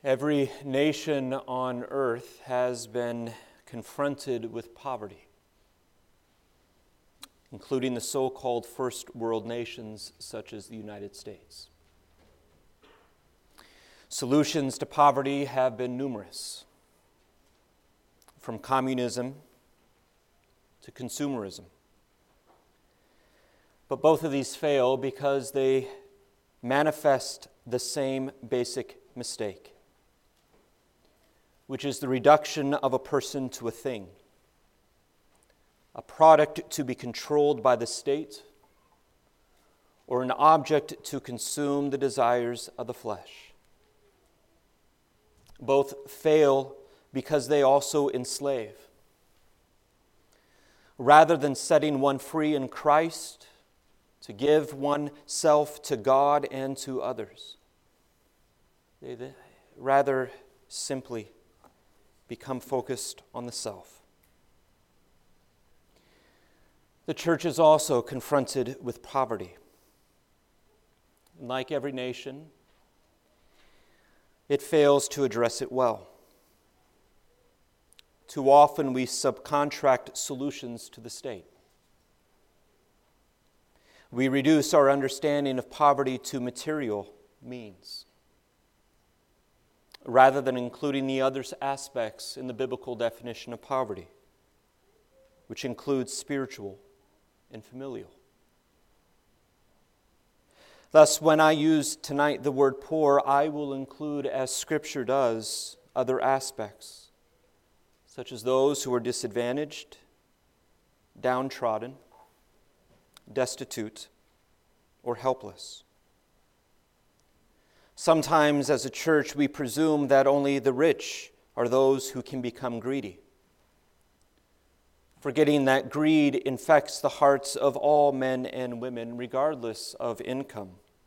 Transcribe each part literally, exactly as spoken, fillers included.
Every nation on earth has been confronted with poverty, including the so-called first world nations such as the United States. Solutions to poverty have been numerous, from communism to consumerism. But both of these fail because they manifest the same basic mistake, which is the reduction of a person to a thing, a product to be controlled by the state, or an object to consume the desires of the flesh. Both fail because they also enslave. Rather than setting one free in Christ to give oneself to God and to others, they rather simply become focused on the self. The church is also confronted with poverty. And like every nation, it fails to address it well. Too often we subcontract solutions to the state. We reduce our understanding of poverty to material means, rather than including the other aspects in the biblical definition of poverty, which includes spiritual and familial. Thus, when I use tonight the word poor, I will include, as Scripture does, other aspects, such as those who are disadvantaged, downtrodden, destitute, or helpless. Sometimes, as a church, we presume that only the rich are those who can become greedy, forgetting that greed infects the hearts of all men and women, regardless of income.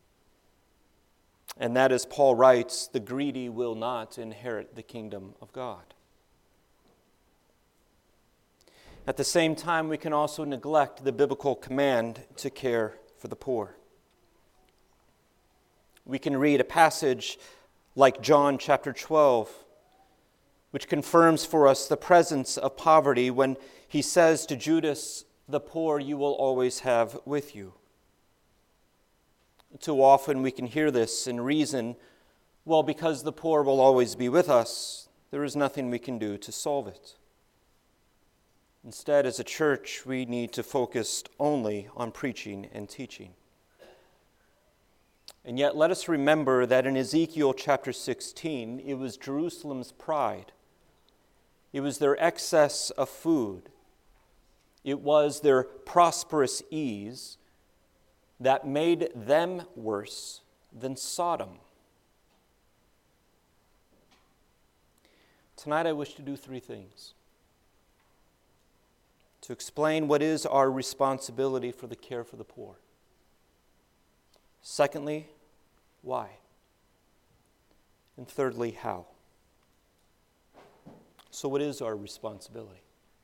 And that, as Paul writes, the greedy will not inherit the kingdom of God. At the same time, we can also neglect the biblical command to care for the poor. We can read a passage like John chapter twelve, which confirms for us the presence of poverty when he says to Judas, "The poor you will always have with you." Too often we can hear this and reason, well, because the poor will always be with us, there is nothing we can do to solve it. Instead, as a church, we need to focus only on preaching and teaching. And yet, let us remember that in Ezekiel chapter sixteen, it was Jerusalem's pride. It was their excess of food. It was their prosperous ease that made them worse than Sodom. Tonight, I wish to do three things. To explain what is our responsibility for the care for the poor. Secondly, why? And thirdly, how? So what is our responsibility?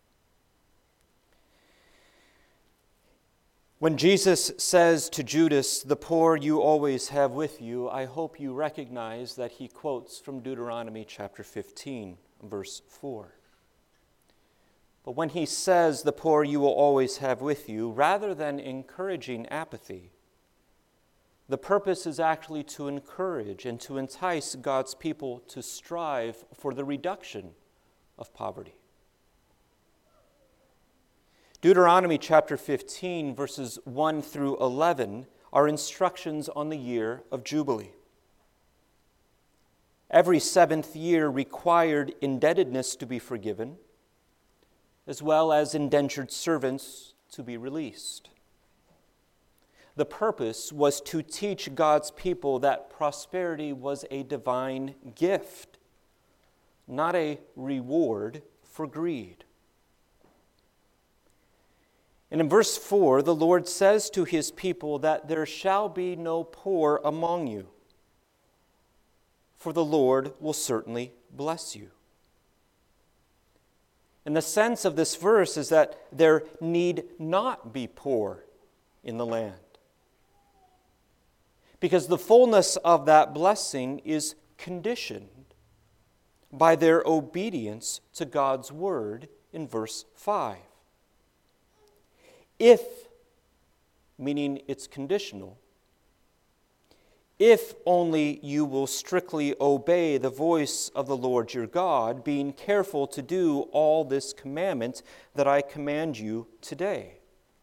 When Jesus says to Judas, "The poor you always have with you," I hope you recognize that he quotes from Deuteronomy chapter fifteen, verse four. But when he says, "The poor you will always have with you," rather than encouraging apathy, the purpose is actually to encourage and to entice God's people to strive for the reduction of poverty. Deuteronomy chapter fifteen, verses one through eleven, are instructions on the year of Jubilee. Every seventh year required indebtedness to be forgiven, as well as indentured servants to be released. The purpose was to teach God's people that prosperity was a divine gift, not a reward for greed. And in verse four, the Lord says to his people that there shall be no poor among you, for the Lord will certainly bless you. And the sense of this verse is that there need not be poor in the land, because the fullness of that blessing is conditioned by their obedience to God's word in verse five. If, meaning it's conditional, if only you will strictly obey the voice of the Lord your God, being careful to do all this commandment that I command you today.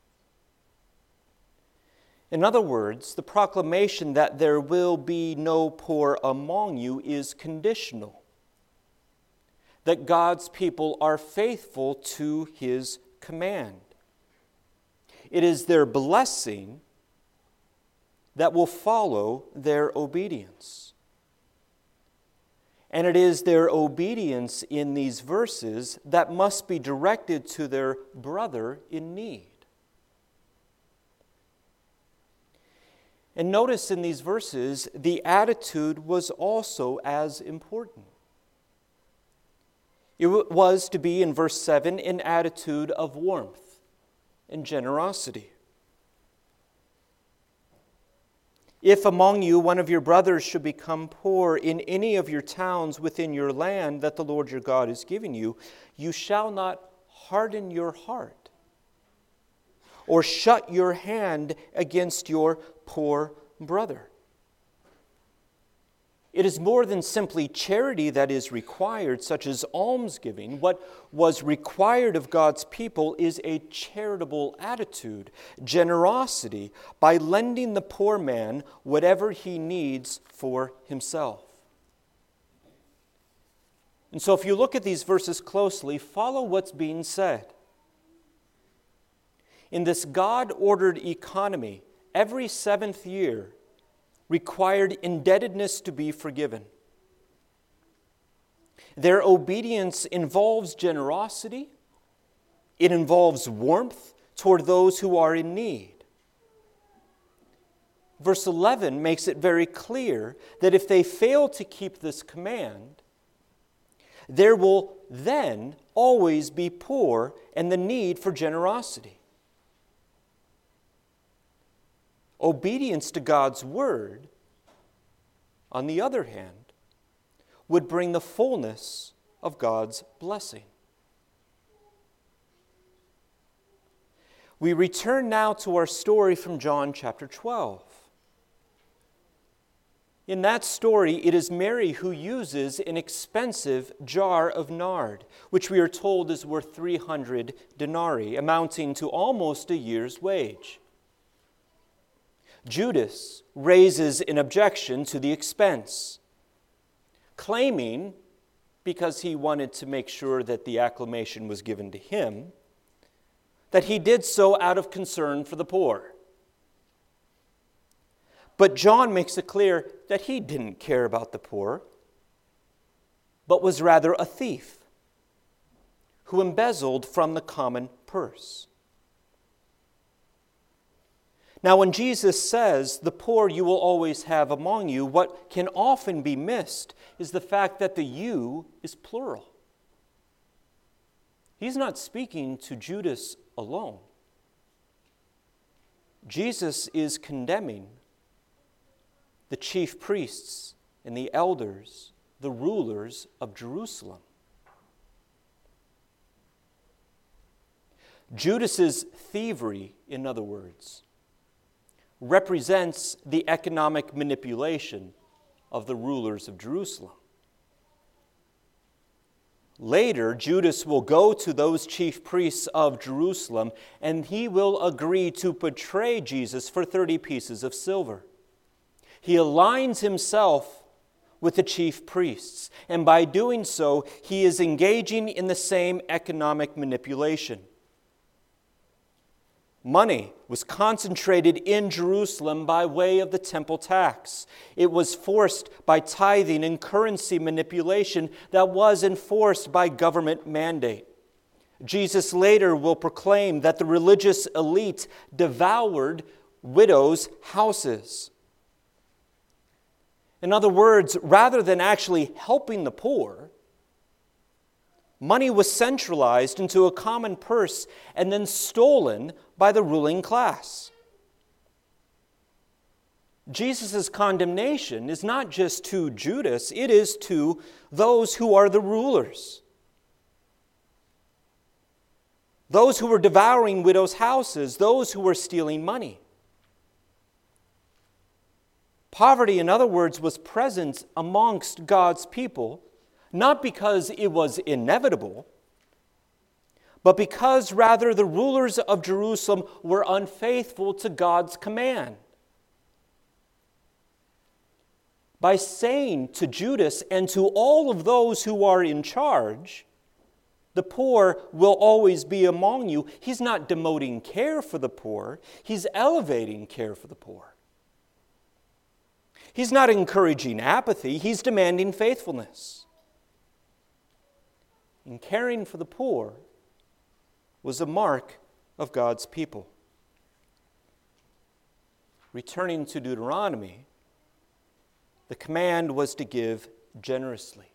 In other words, the proclamation that there will be no poor among you is conditional. That God's people are faithful to his command. It is their blessing that will follow their obedience. And it is their obedience in these verses that must be directed to their brother in need. And notice in these verses, the attitude was also as important. It was to be, in verse seven, an attitude of warmth and generosity. If among you one of your brothers should become poor in any of your towns within your land that the Lord your God is giving you, you shall not harden your heart or shut your hand against your poor brother. It is more than simply charity that is required, such as almsgiving. What was required of God's people is a charitable attitude, generosity, by lending the poor man whatever he needs for himself. And so if you look at these verses closely, follow what's being said. In this God-ordered economy, every seventh year required indebtedness to be forgiven. Their obedience involves generosity. It involves warmth toward those who are in need. Verse eleven makes it very clear that if they fail to keep this command, there will then always be poor and the need for generosity. Obedience to God's word, on the other hand, would bring the fullness of God's blessing. We return now to our story from John chapter twelve. In that story, it is Mary who uses an expensive jar of nard, which we are told is worth three hundred denarii, amounting to almost a year's wage. Judas raises an objection to the expense, claiming, because he wanted to make sure that the acclamation was given to him, that he did so out of concern for the poor. But John makes it clear that he didn't care about the poor, but was rather a thief who embezzled from the common purse. Now, when Jesus says, the poor you will always have among you, what can often be missed is the fact that the you is plural. He's not speaking to Judas alone. Jesus is condemning the chief priests and the elders, the rulers of Jerusalem. Judas's thievery, in other words, represents the economic manipulation of the rulers of Jerusalem. Later, Judas will go to those chief priests of Jerusalem, and he will agree to betray Jesus for thirty pieces of silver. He aligns himself with the chief priests, and by doing so, he is engaging in the same economic manipulation. Money was concentrated in Jerusalem by way of the temple tax. It was forced by tithing and currency manipulation that was enforced by government mandate. Jesus later will proclaim that the religious elite devoured widows' houses. In other words, rather than actually helping the poor, money was centralized into a common purse and then stolen by the ruling class. Jesus' condemnation is not just to Judas, it is to those who are the rulers. Those who were devouring widows' houses, those who were stealing money. Poverty, in other words, was present amongst God's people, not because it was inevitable, but because rather the rulers of Jerusalem were unfaithful to God's command. By saying to Judas and to all of those who are in charge, the poor will always be among you, he's not demoting care for the poor, he's elevating care for the poor. He's not encouraging apathy, he's demanding faithfulness. And caring for the poor was a mark of God's people. Returning to Deuteronomy, the command was to give generously.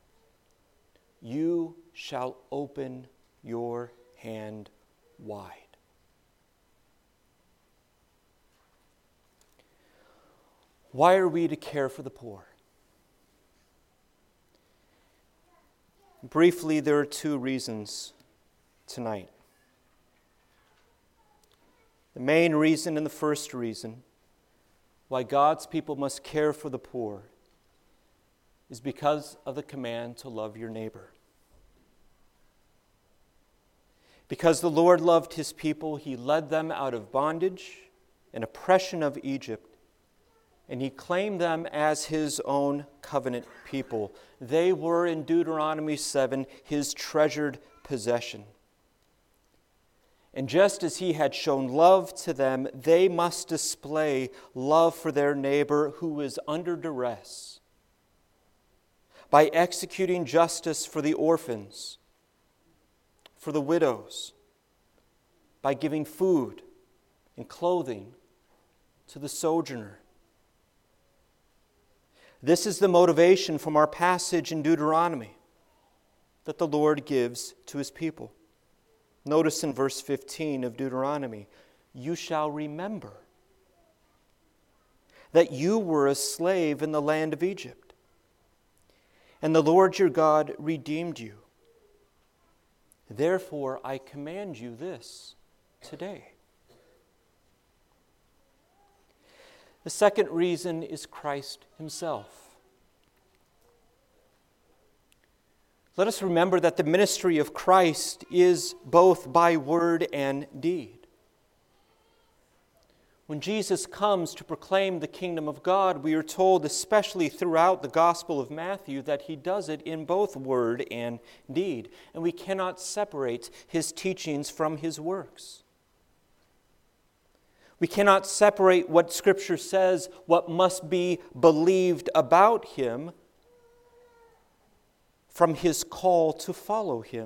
You shall open your hand wide. Why are we to care for the poor? Briefly, there are two reasons tonight. The main reason and the first reason why God's people must care for the poor is because of the command to love your neighbor. Because the Lord loved his people, he led them out of bondage and oppression of Egypt, and he claimed them as his own covenant people. They were, in Deuteronomy seven, his treasured possession. And just as he had shown love to them, they must display love for their neighbor who is under duress by executing justice for the orphans, for the widows, by giving food and clothing to the sojourner. This is the motivation from our passage in Deuteronomy that the Lord gives to his people. Notice in verse fifteen of Deuteronomy, you shall remember that you were a slave in the land of Egypt, and the Lord your God redeemed you. Therefore, I command you this today. The second reason is Christ himself. Let us remember that the ministry of Christ is both by word and deed. When Jesus comes to proclaim the kingdom of God, we are told, especially throughout the Gospel of Matthew, that he does it in both word and deed. And we cannot separate his teachings from his works. We cannot separate what Scripture says, what must be believed about him, from his call to follow him.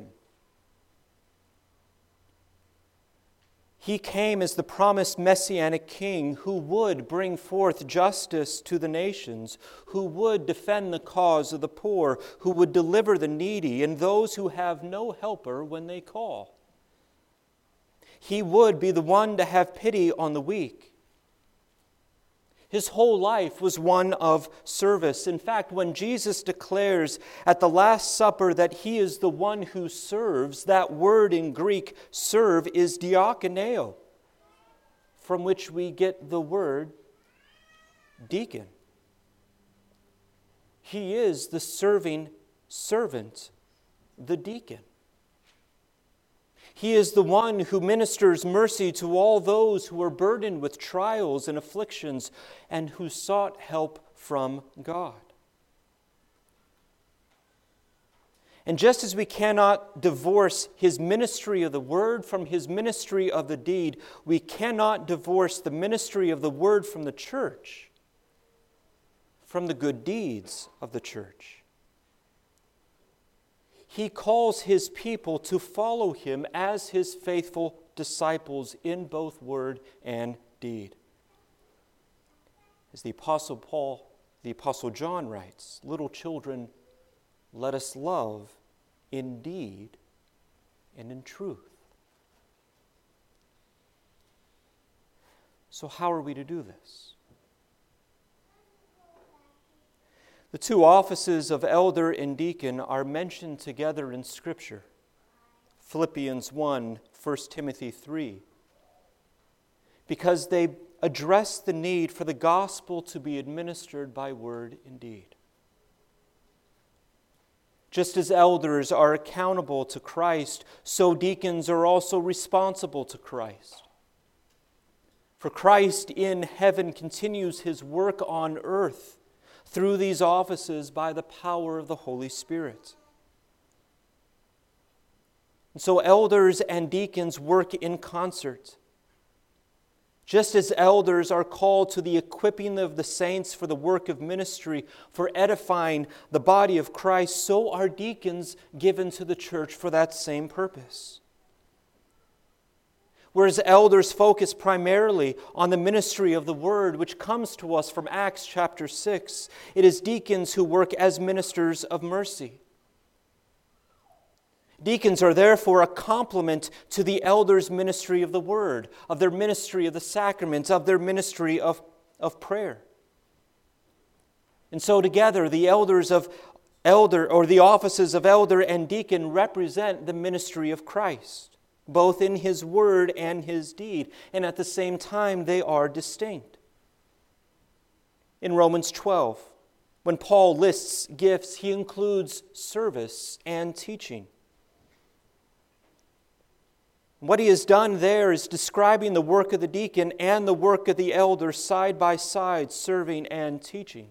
He came as the promised Messianic King who would bring forth justice to the nations, who would defend the cause of the poor, who would deliver the needy and those who have no helper when they call. He would be the one to have pity on the weak. His whole life was one of service. In fact, when Jesus declares at the Last Supper that he is the one who serves, that word in Greek, serve, is diakoneo, from which we get the word deacon. He is the serving servant, the deacon. He is the one who ministers mercy to all those who are burdened with trials and afflictions and who sought help from God. And just as we cannot divorce his ministry of the word from his ministry of the deed, we cannot divorce the ministry of the word from the church, from the good deeds of the church. He calls his people to follow him as his faithful disciples in both word and deed. As the Apostle Paul, the Apostle John writes, little children, let us love in deed and in truth. So how are we to do this? The two offices of elder and deacon are mentioned together in Scripture. Philippians one, First Timothy three. Because they address the need for the gospel to be administered by word and deed. Just as elders are accountable to Christ, so deacons are also responsible to Christ. For Christ in heaven continues his work on earth through these offices by the power of the Holy Spirit. And so elders and deacons work in concert. Just as elders are called to the equipping of the saints for the work of ministry, for edifying the body of Christ, so are deacons given to the church for that same purpose. Whereas elders focus primarily on the ministry of the Word, which comes to us from Acts chapter six, it is deacons who work as ministers of mercy. Deacons are therefore a complement to the elders' ministry of the Word, of their ministry of the sacraments, of their ministry of, of prayer. And so together, the elders of elder, or the offices of elder and deacon represent the ministry of Christ, both in his word and his deed, and at the same time they are distinct. In Romans twelve, when Paul lists gifts, he includes service and teaching. What he has done there is describing the work of the deacon and the work of the elder side by side, serving and teaching.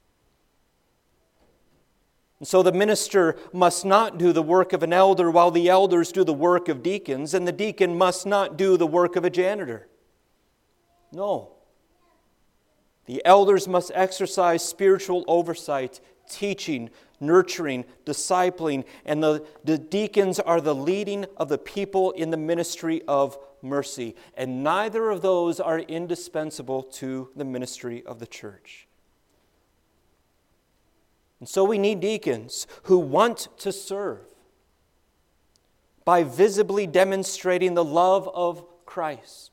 And so the minister must not do the work of an elder while the elders do the work of deacons, and the deacon must not do the work of a janitor. No. The elders must exercise spiritual oversight, teaching, nurturing, discipling, and the, the deacons are the leading of the people in the ministry of mercy. And neither of those are indispensable to the ministry of the church. And so we need deacons who want to serve by visibly demonstrating the love of Christ.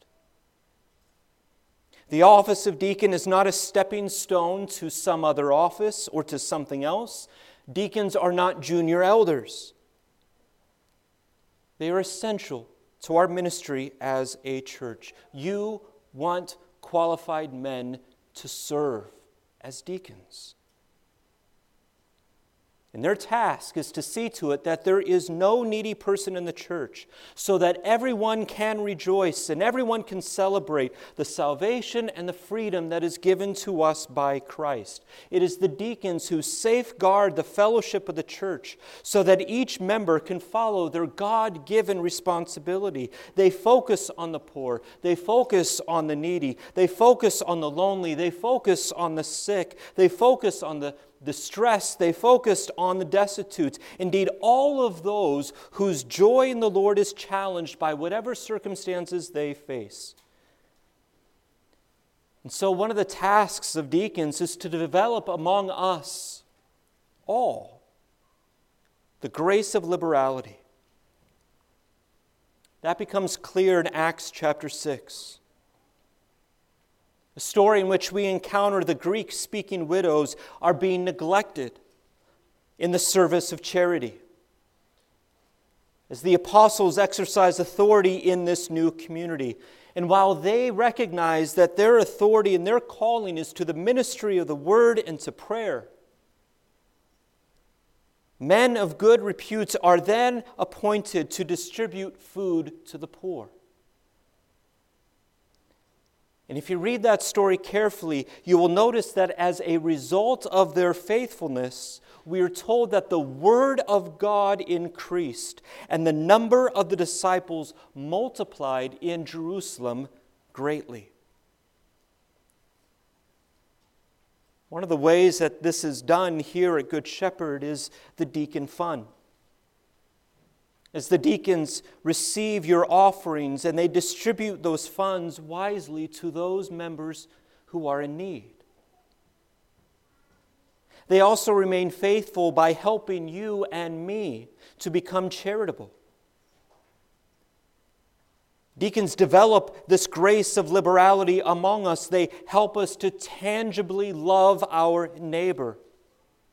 The office of deacon is not a stepping stone to some other office or to something else. Deacons are not junior elders. They are essential to our ministry as a church. You want qualified men to serve as deacons. And their task is to see to it that there is no needy person in the church, so that everyone can rejoice and everyone can celebrate the salvation and the freedom that is given to us by Christ. It is the deacons who safeguard the fellowship of the church so that each member can follow their God-given responsibility. They focus on the poor. They focus on the needy. They focus on the lonely. They focus on the sick. They focus on the distressed. They focused on the destitute. Indeed, all of those whose joy in the Lord is challenged by whatever circumstances they face. And so one of the tasks of deacons is to develop among us all the grace of liberality. That becomes clear in Acts chapter six. A story in which we encounter the Greek-speaking widows are being neglected in the service of charity. As the apostles exercise authority in this new community, and while they recognize that their authority and their calling is to the ministry of the word and to prayer, men of good repute are then appointed to distribute food to the poor. And if you read that story carefully, you will notice that as a result of their faithfulness, we are told that the word of God increased and the number of the disciples multiplied in Jerusalem greatly. One of the ways that this is done here at Good Shepherd is the deacon fund. As the deacons receive your offerings and they distribute those funds wisely to those members who are in need. They also remain faithful by helping you and me to become charitable. Deacons develop this grace of liberality among us. They help us to tangibly love our neighbor.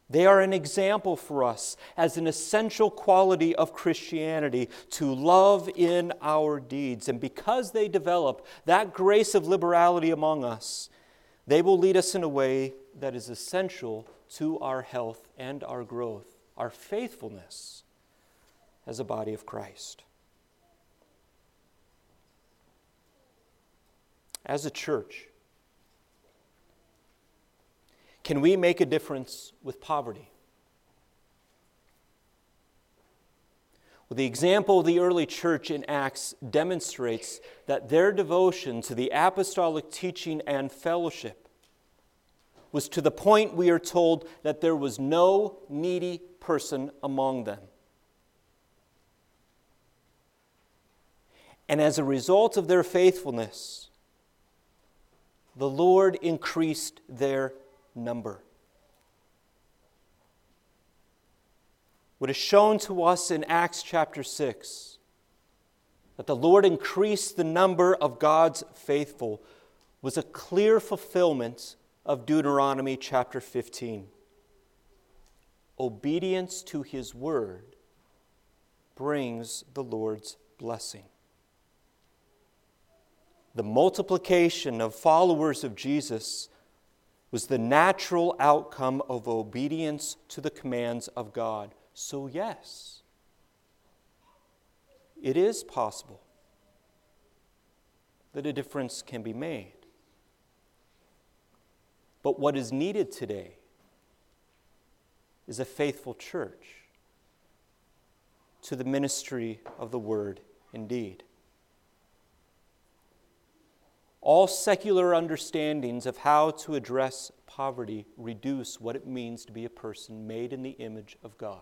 They are an example for us as an essential quality of Christianity to love in our deeds. And because they develop that grace of liberality among us, they will lead us in a way that is essential to our health and our growth, our faithfulness as a body of Christ. As a church, can we make a difference with poverty? Well, the example of the early church in Acts demonstrates that their devotion to the apostolic teaching and fellowship was to the point, we are told, that there was no needy person among them. And as a result of their faithfulness, the Lord increased their number. What is shown to us in Acts chapter six, that the Lord increased the number of God's faithful, was a clear fulfillment of Deuteronomy chapter fifteen. Obedience to His word brings the Lord's blessing. The multiplication of followers of Jesus was the natural outcome of obedience to the commands of God. So yes, it is possible that a difference can be made. But what is needed today is a faithful church to the ministry of the word indeed. All secular understandings of how to address poverty reduce what it means to be a person made in the image of God.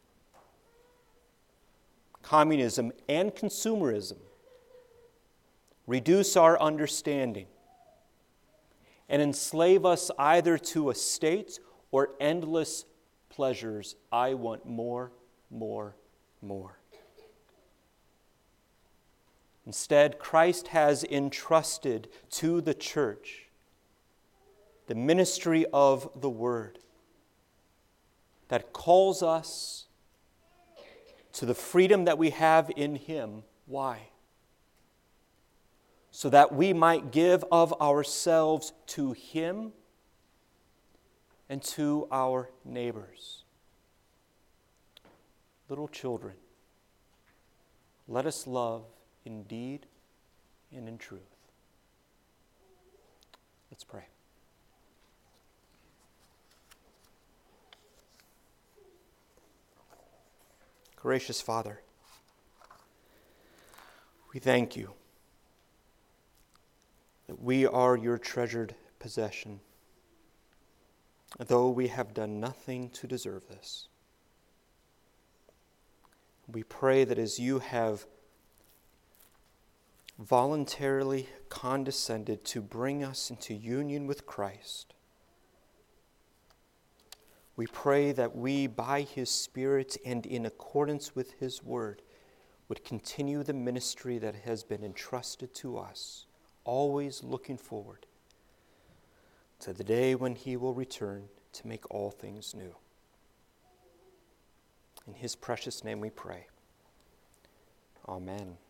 Communism and consumerism reduce our understanding and enslave us either to a state or endless pleasures. I want more, more, more. Instead, Christ has entrusted to the church the ministry of the Word that calls us to the freedom that we have in Him. Why? So that we might give of ourselves to Him and to our neighbors. Little children, let us love in deed and in truth. Let's pray. Gracious Father, we thank You that we are Your treasured possession, though we have done nothing to deserve this. We pray that as You have voluntarily condescended to bring us into union with Christ, we pray that we, by His Spirit and in accordance with His Word, would continue the ministry that has been entrusted to us, always looking forward to the day when He will return to make all things new. In His precious name we pray. Amen.